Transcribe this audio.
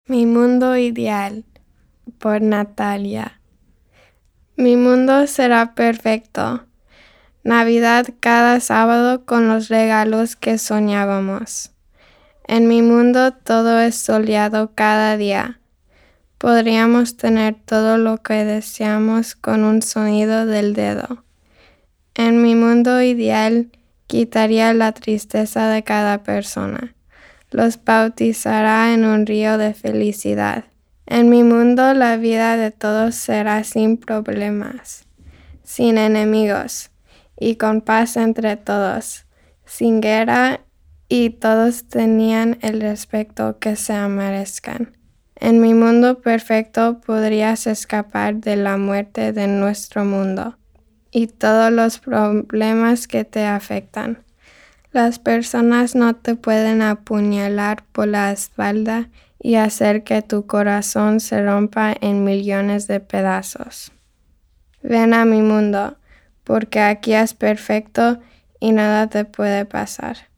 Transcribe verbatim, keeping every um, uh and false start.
Mi mundo ideal, por Natalia. Mi mundo será perfecto. Navidad cada sábado con los regalos que soñábamos. En mi mundo todo es soleado cada día. Podríamos tener todo lo que deseamos con un sonido del dedo. En mi mundo ideal quitaría la tristeza de cada persona. Los bautizará en un río de felicidad. En mi mundo la vida de todos será sin problemas, sin enemigos y con paz entre todos, sin guerra, y todos tenían el respeto que se merezcan. En mi mundo perfecto podrías escapar de la muerte de nuestro mundo y todos los problemas que te afectan. Las personas no te pueden apuñalar por la espalda y hacer que tu corazón se rompa en millones de pedazos. Ven a mi mundo, porque aquí es perfecto y nada te puede pasar.